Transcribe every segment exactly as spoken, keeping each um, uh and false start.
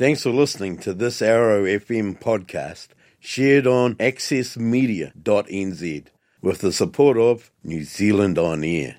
Thanks for listening to this Arrow F M podcast shared on access media dot n z with the support of New Zealand On Air.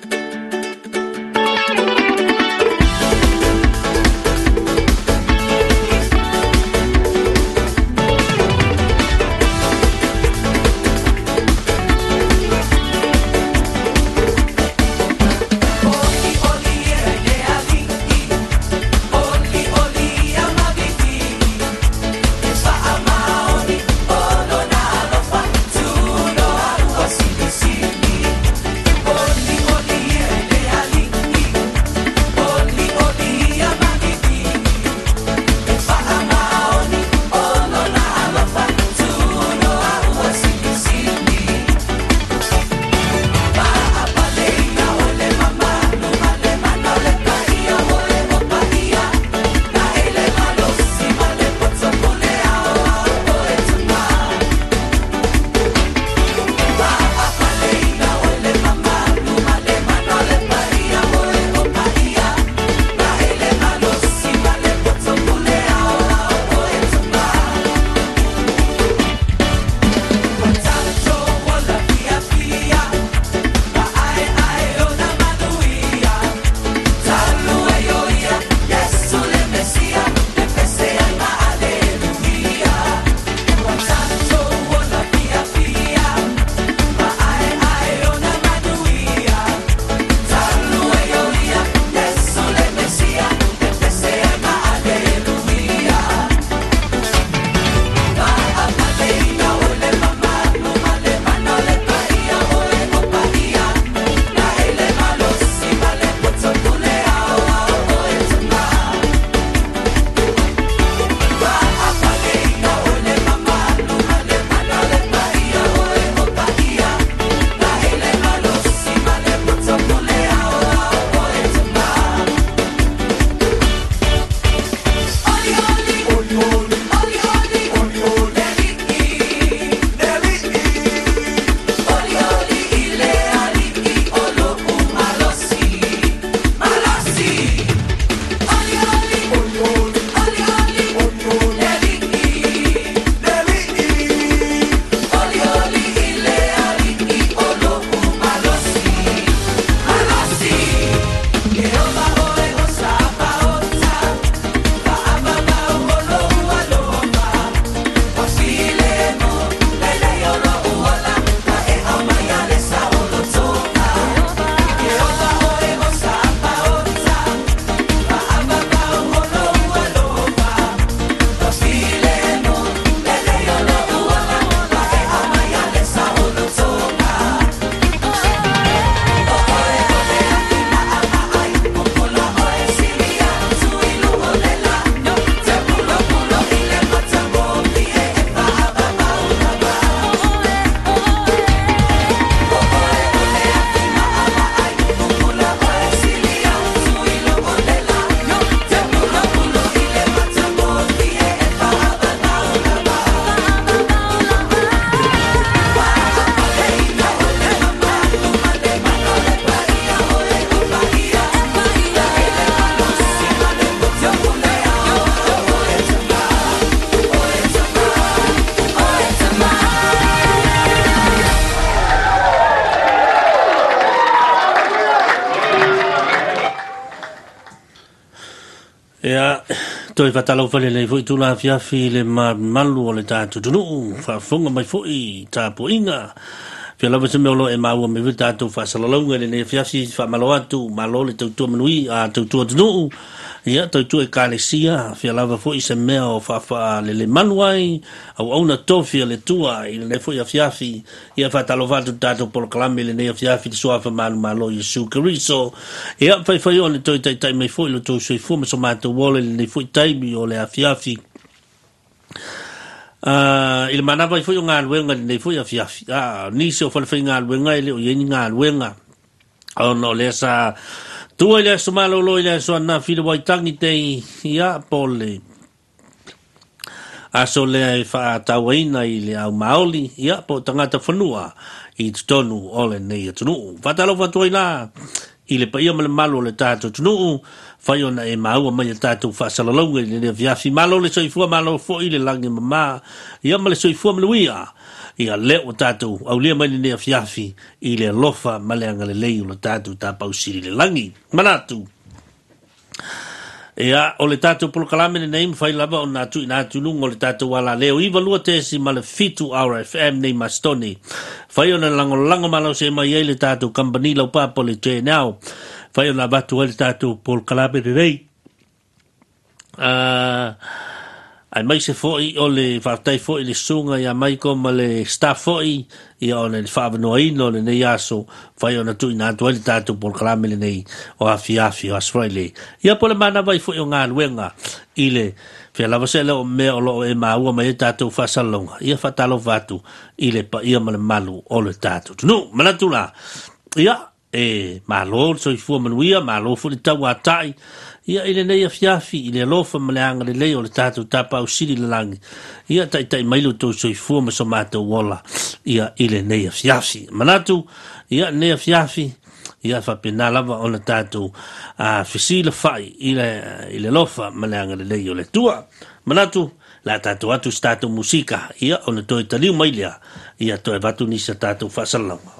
Ya, toi fatalo fale le foi tula fiafi le ma malu o le tatu tunu fa fonga mai foi ta poinga pe la vese melo e mau me vita tu fa salalonga le fiafi fa malo atu malo le tu tu manui a tu tu tunu ya tu tu e kalesia fe la va foi se meo fa fa le le manuai au ona tofia le tua i le foi fiafi ia fa talo va tu tatu por clame le ne fiafi so fa malu malo Yesu Kristo ia fa fa yo le toi tai tai mai foi le tu so fu me so ma tu wole le foi tai bi o le fiafi ah il manava foi nga wenga le foi fiafi ah ni so fa fa nga wenga le o yeni nga wenga o no le sa tu ile so malo lo ile so na filo wai tangi te ia pole aso le fa tawaina ile au maoli ia po tangata fanua i tonu ole nei tunu fatalo fatuina ile pa ia malo le tato tunu fai ona e maua mai tātou whaasalalonga i le fiafi malo le soifua malo fo i le langi mama ia ma le soifua manuia ia le o tātou au lia mai le fiafi i le lofa ma le anga le lei o le tātou tā pausiri le langi manatu ia o le tātou polokalame le nei mawhai lava o nā tui nā tulunga o le tātou wala leo iwa lua tesi ma le fitu R F M nei mastoni whai o na lango lango malau se mai ei le tātou company lau papo le te nao whai o na batu le tātou polokalame le nei uh, ai mai se foi o le whaatai foi le sunga ia mai ko ma le staff foi ia o le whaavanoa ino le nei aso whai o na tui nā tuai le tātou polokalame le nei o afi afi o asfraile ia po le mana vai foi o ngā luenga i le whea lava se leo mea o loo e maua mai e tātou whasalonga ia whatalo vatu i le pa ia ma le malu o le tātou tunu manatu la ia e malo so i fua manuia malo fu le tau atai ia ile nei afiafi ile lofa maleanga le leo le tātou tapa o siri le langi ia tai tai mailu tau so i fua ma so mātou wola ia ile nei afiafi manatu ia nei afiafi ia whapena lava o le tātou a fisi le whai ile, ile lofa maleanga le leo le tua manatu la tātou atu tātou musika ia o le toi taliu mailea ia toi vatu nisa tātou whasalama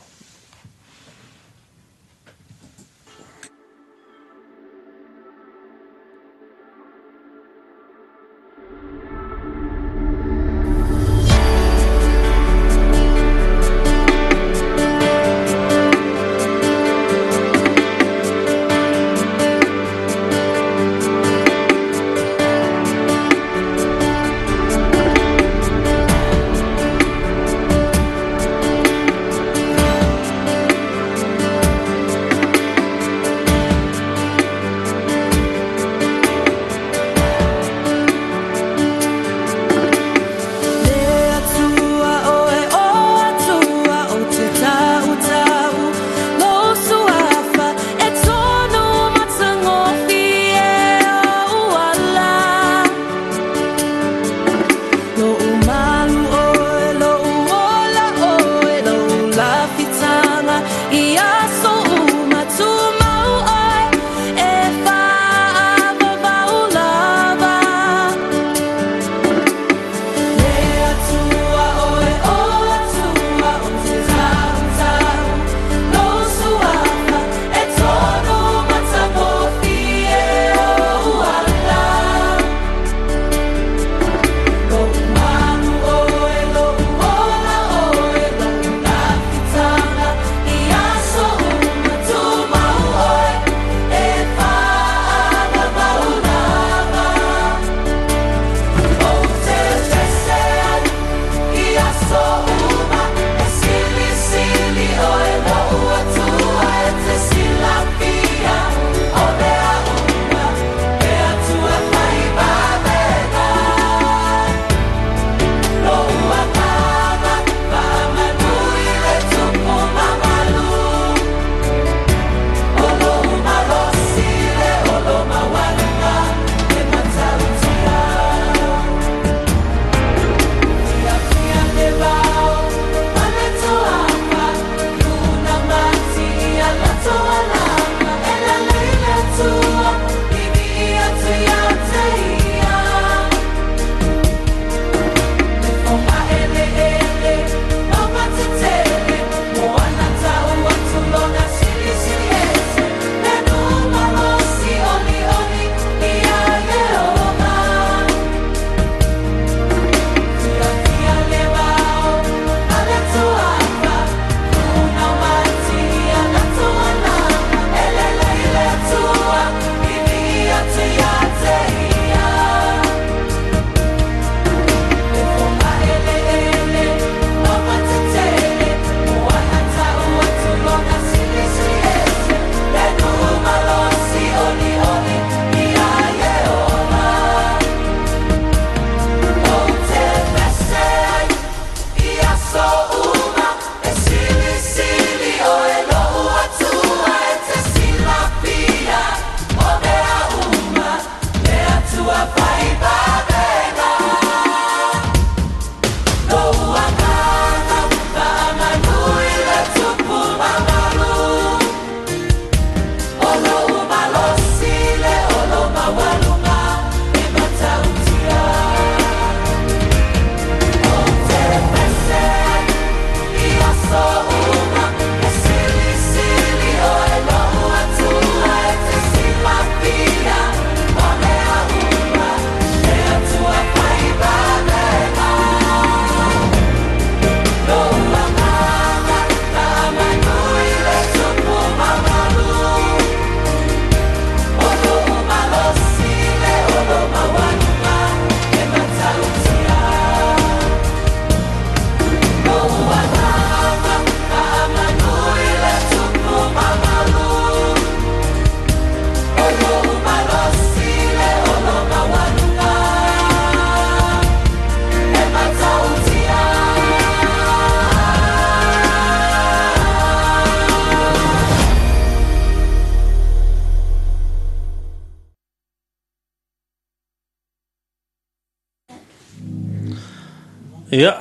Ya.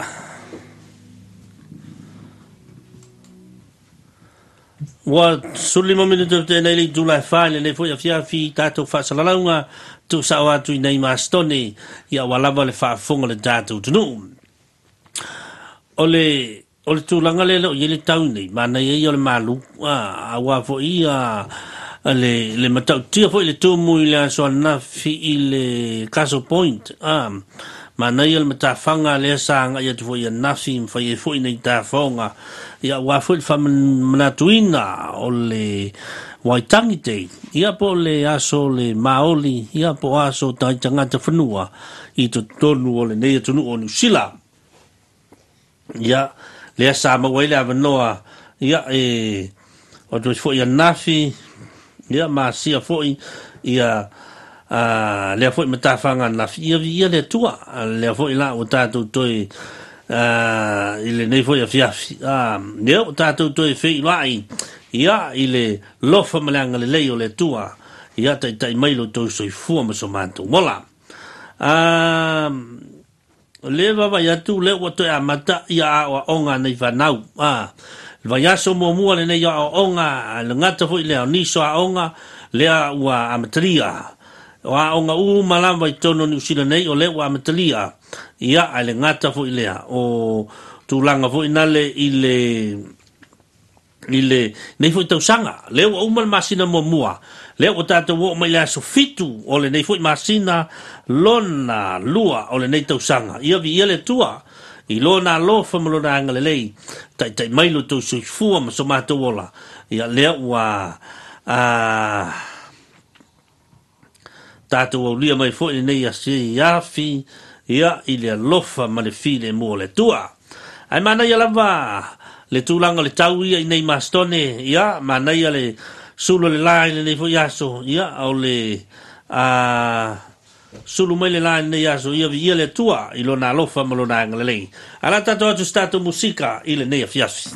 Wa suli mo minuto te nei li July file le foi afia fi tato fa salalaunga tu sawa tu nei mastoni ya walava le fa fonga le tato tu no ole ole tu langa le lo yele tau nei mana ye yo le malu a wa fo ia le le matau tia fo le tu mu le so na fi ile caso point ah mana ia le matafanga le sanga ia tu fo ia nafi fa ye fo nei ta fonga ia wa fo fa manatuina o le waitangi te ia po le aso le maoli ia po aso tai tangata whanua i to tonu o le nei tonu o Nusila ia le asa mawele avanoa ia e o tu fo ia nafi ia ma sia fo ia a le fo matafanga nafi ia ia le tua le fo ila o tatu toi ah ile nei foi afiafi ah neo tatu toi fei lai ia ile lofa malanga le leo le tua ia tai tai mailo to soi fu ma so manto mola ah le va ya tu le o to amata ia o onga nei vanau ah va ya so mo mo le nei ya onga le ngata foi le ni so onga le wa amatria wa onga u malamba i tono ni usila nei o le wa amatria ia ale ngata fo ilea o tulanga fo inale ile ile nei fo tausanga le o uma masina mo mua le o tata wo mai la so fitu o le nei fo masina lona lua o le nei tausanga ia vi ile tua i lona lo fa mo lona ngale lei tai tai mai lo to so fu ma so mato wola ia le wa a tata wo lia mai fo nei ya si ya fi ia ile lofa ma le file mo le tua ai mana ia lava le tulanga le tau ia nei mastone ia mana ia le sulu le line nei fo yaso ia o le a sulu mai le line nei yaso ia ia le tua i lona lofa ma lona ngale ala tato atu stato musica ile nei afiasi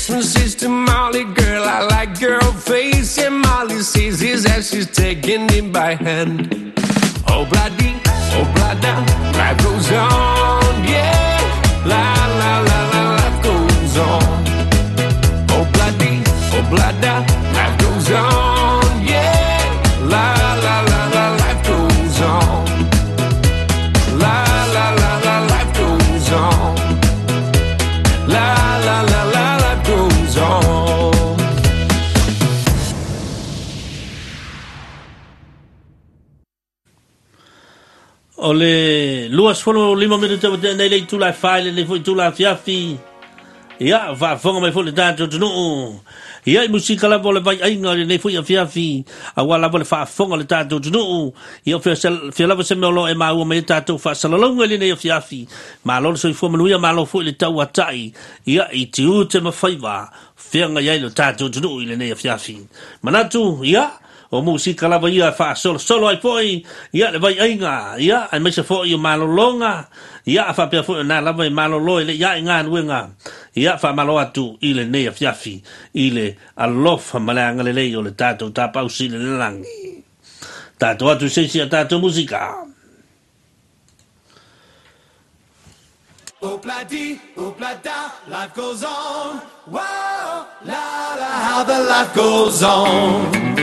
Christmas is to Molly, girl, I like girl face. And Molly sees his as she's taking him by hand. Oh, bloody, oh, blada, life goes on, yeah. La, la, la, la, life goes on. Oh, bloody, oh, blada, life goes on, yeah. La, la, la, la, life goes on. La, la, la, la, life goes on. La, la, la, la, life goes on. Ole luas folo lima minuta wate nei le tula file le foi tula fiafi. Ia va fonga mai fole tanto tunu. Ia musika la vole vai ainga le foi fiafi. Awala vole fa fonga le tanto tunu. Ia fe fe la se melo e mau me tanto fa salalonga le nei fiafi. Ma lo so fo manuia ma lo foi le tau atai. Ia i tiu te ma faiva. Fenga ia le tanto tunu le nei fiafi. Manatu ia o musika lava ia fa solo solo ai foi ia le vai ainga ia ai mese foi o malolonga ia fa pe foi na lava malolo ile ia inga nuenga ia fa malo atu ile ne fiafi ile alofa malanga le le o le tato ta pausi le langi tato atu se sia tato musika. Oh, bloody, oh, blada, life goes on. Whoa, la, la, how the life goes on.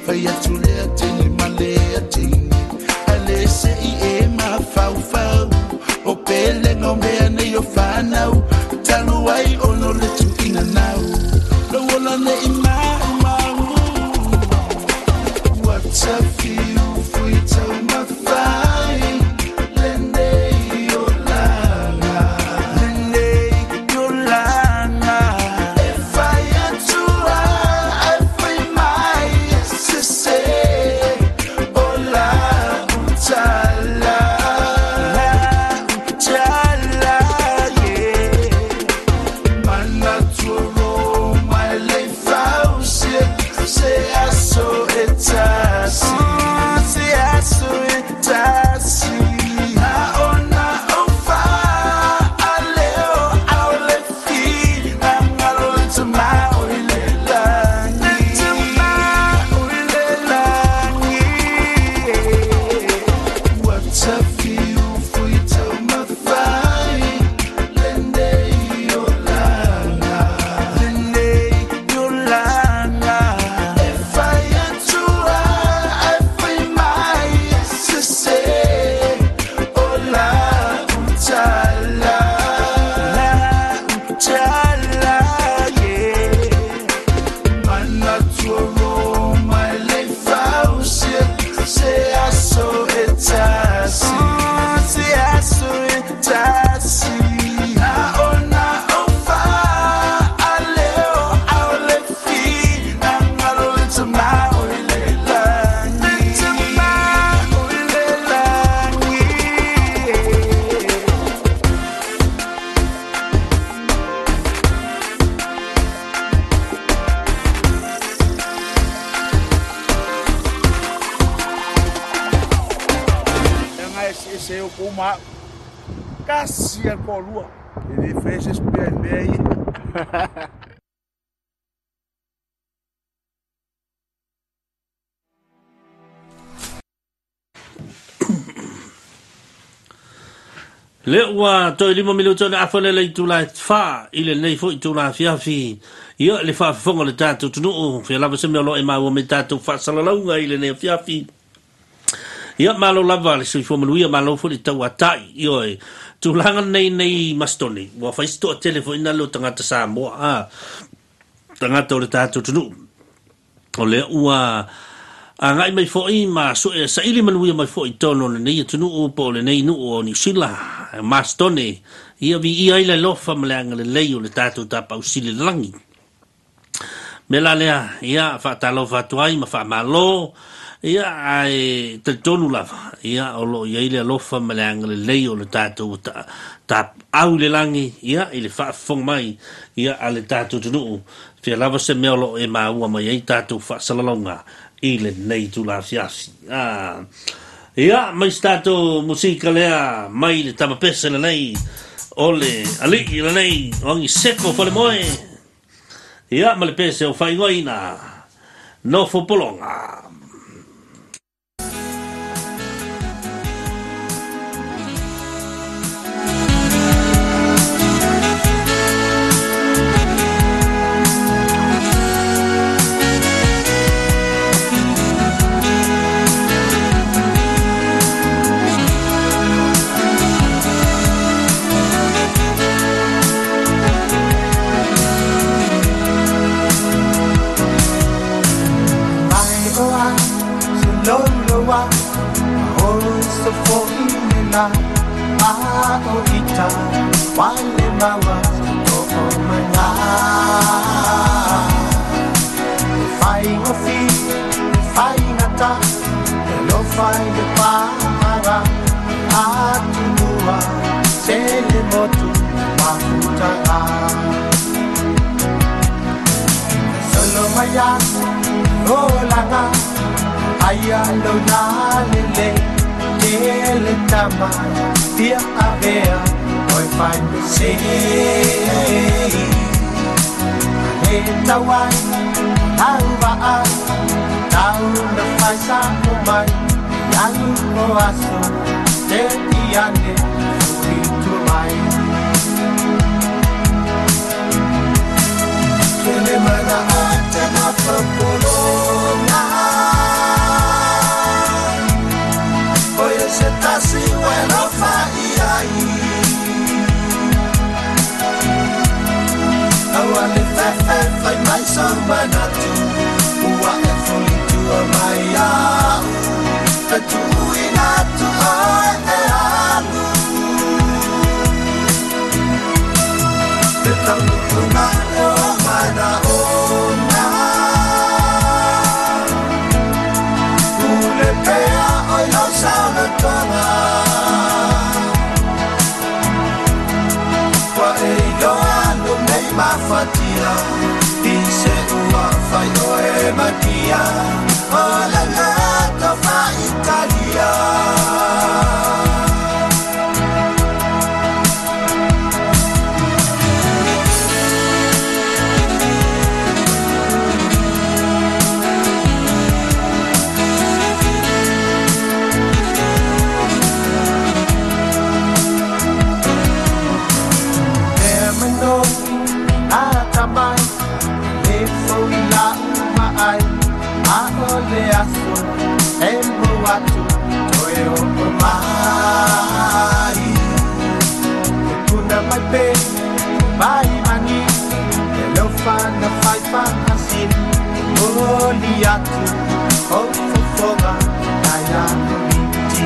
fai atu lea tini ma lea tini ale se I e ma fau fau o pele no mea nei o whanau talu ai ono le tu ina nau lo wola ne I mau mau what's up for you fui tau ma fai le nei o langa le nei o langa e fai atu ai fai mai se se o la utala Cassia Colua, ele fez esse aí. Le ua to lima minuto na afale le tula fa ile nei fo tula fia fi ia le fa fongo le tatu tunu fi lava se me lo e ma o me tatu fa salalunga ile nei fia fi ia malo lava le sui fo maluia malo fo le tau atai io e tulanga nei nei mastoni wa fa sto telefone na lo tangata sa mo a tangata le tatu tunu o le ua a ngai mai fo I ma so e sa ili maluia mai fo I tono nei tunu o po le nei nu o ni sila mastoni ia vi ia ile lofa malanga le leio le tatu tapa usile langi mela lea ia fa talo fa tuai ma fa malo ia ai te tonu lava ia o lo ia ile lofa malanga le leio le tatu ta ta au le langi ia ile fa fong mai ia ale tatu tunu fi lava se me lo e ma ua mai ai tatu fa salalonga ile nei tu la fiasi ah ia mai stato musica lea mai le tama pesa le nei ole ali le nei ongi secco fa le moe ia ma le pesa o fai goina no fo polonga Ako ita wale mawa o mana fai ngofi fai ngata no fai de para atunua sele motu mafuta solo maya rolanga aya lo na lele ele tama dia avea oi find the say eta wai tauva a tau na faisa mai yalu o aso te tiane to mai kele mana ate na popolona Ola ngata fa Italia le aso embo watu toyo mai kuna mai pe mai mani lo fana fai fana sin oli atu o fofoga ya miti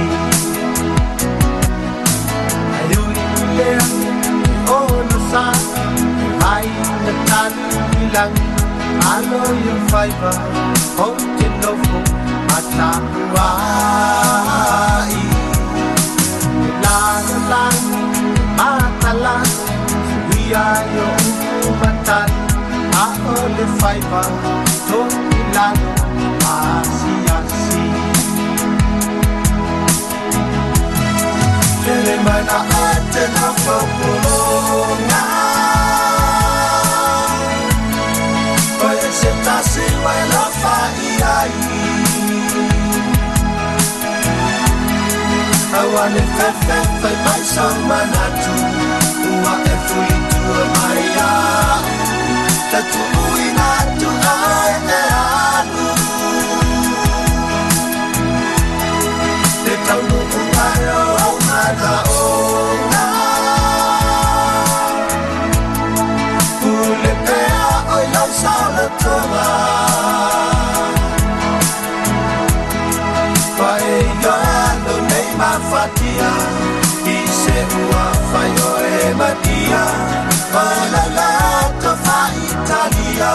ayuri le o no sa ai na tan bilang alo yo faiba o Lofo Atahuai Lan lan Atalan Suya yo Umatan Aole Faiba Tokilan Asiasi Telemana Atena Fopolonga Oye se tasi Waila Awane fefe fe mai manatu Ua e fui tua maia Tatu uina tu ai e anu Te tau nuku karo au mana ona Ule pea oi lau saula tonga Fatia ise ua faio e matia Ola la tofa Italia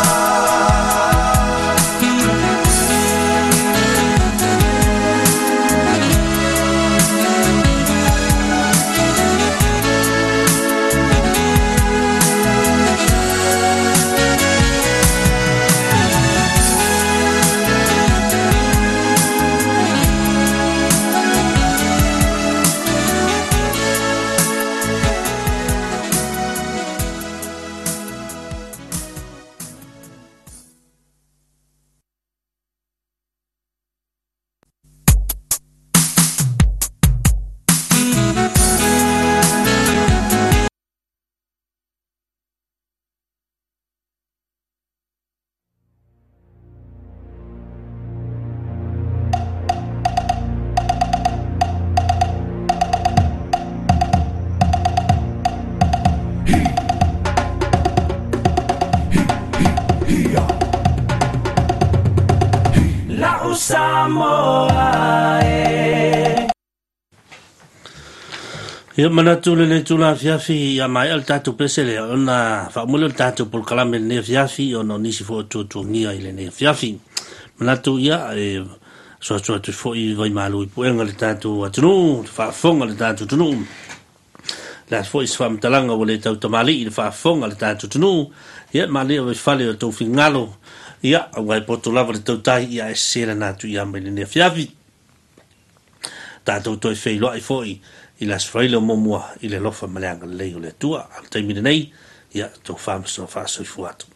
Ia mana tule le tula fiafi ia mai al tatu pesele ona fa mulo tatu por kalame ne fiafi ono nisi fo tu tu nia ile ne fiafi mana tu ia e so so tu fo i vai malu i puenga le tatu atunu fa fonga le tatu tunu la fo is fam talanga wole tau tamali i fa fonga le tatu tunu ia mali o fale o tu fingalo ia vai poto lava le tau tai ia e sera na tu ia mai ne fiafi tatu to fe lo ai foi i las fraile momua i le lofa maleanga lei o le tua al taimine nei ia tau fam so fa so fuatu